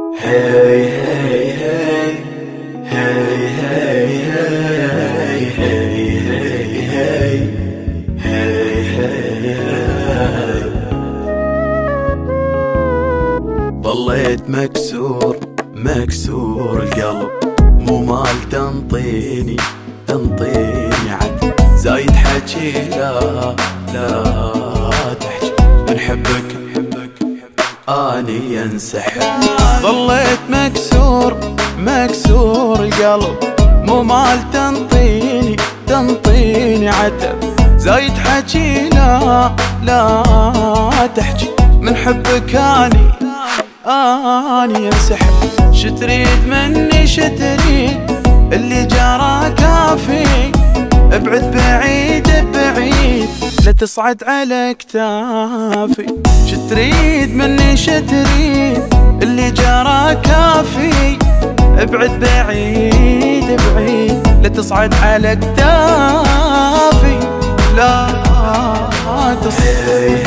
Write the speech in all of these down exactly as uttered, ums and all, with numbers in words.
Hey, hey, hey, hey, hey, hey, hey, hey, hey, hey, hey. ظليت مكسور مكسور القلب، مو مال تنطيني تنطيني عد زايد حكي، لا لا تحكي من حبك اني انسحب. ظليت مكسور مكسور القلب، مو مال تنطيني تنطيني عتب زايد حكي، لا لا تحكي من حبك اني اني انسحب. شتريد مني شتريد اللي جرى كافي، ابعد بعيد بعيد لا تصعد على كتافي. شتريد مني شتريد اللي جرى كافي، ابعد بعيد بعيد لا تصعد على كتافي، لا تصعد.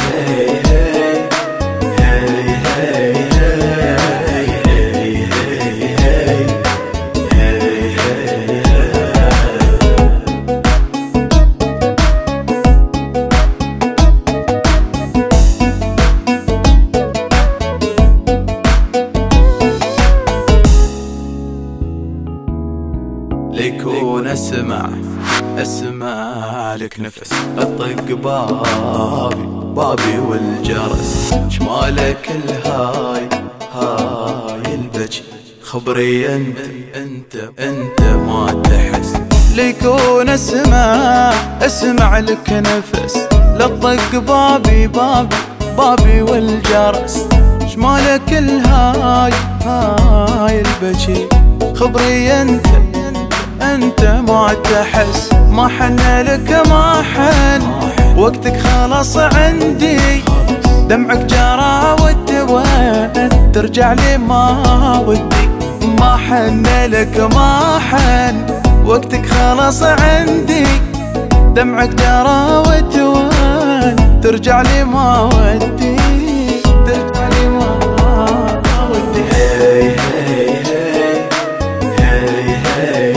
ليكون اسمع اسمع لك نفس اطق بابي بابي والجرس، شمالك الهاي هاي البجي خبري انت انت انت ما تحس. ليكون اسمع اسمع لك نفس لطق بابي بابي بابي والجرس، شمالك الهاي هاي البجي خبري انت انت ما تحس. ما حن لك ما حن وقتك خلاص عندي، دمعك جرى والتوان ترجع لي ما ودي. ما حن لك ما حن وقتك خلاص عندي، دمعك جرى والتوان ترجع لي ما ودي ترجع لي ما ودي. هي هي هي هي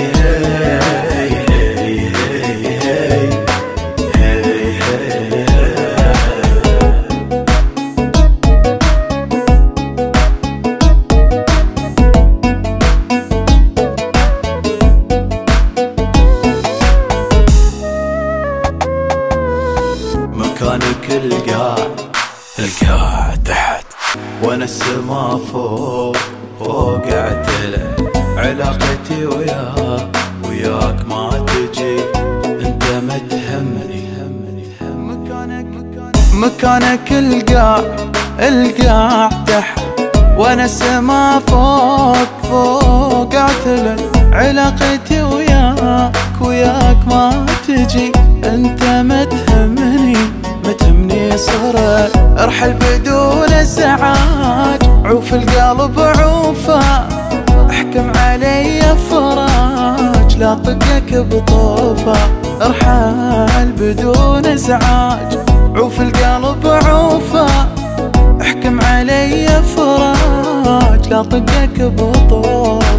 مكانك القاع القاع تحت وانا السما فوق فوق اعتلى. علاقتي وياك وياك ما تجي، انت ما تهمني مكانك مكانك القاع القاع تحت وانا السما فوق فوق اعتلى. علاقتي وياك وياك ما تجي، انت ما تهمني ما تهمني. صرت ارحل بدون ازعاج، عوف القلب عوفه احكم علي فراج، لا طقك بطوفه. ارحل بدون ازعاج، عوف القلب عوفه احكم علي فراج، لا طقك بطوفه.